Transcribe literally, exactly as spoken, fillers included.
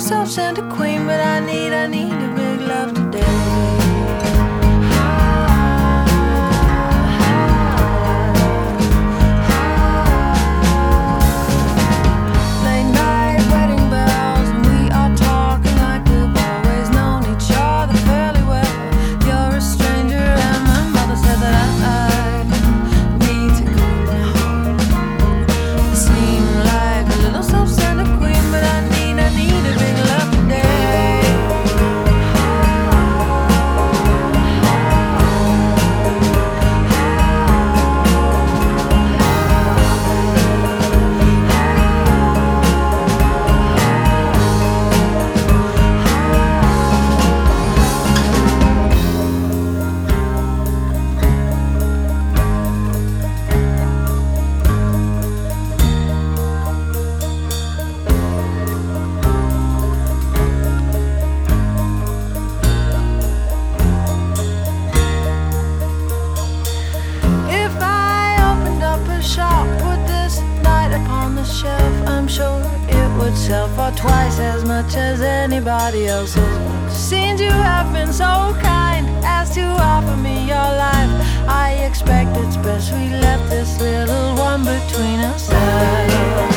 self-centered queen, but I need, I need a big love today. I'm sure it would sell for twice as much as anybody else's. Since you have been so kind as to offer me your life, I expect it's best we let this little one between us die.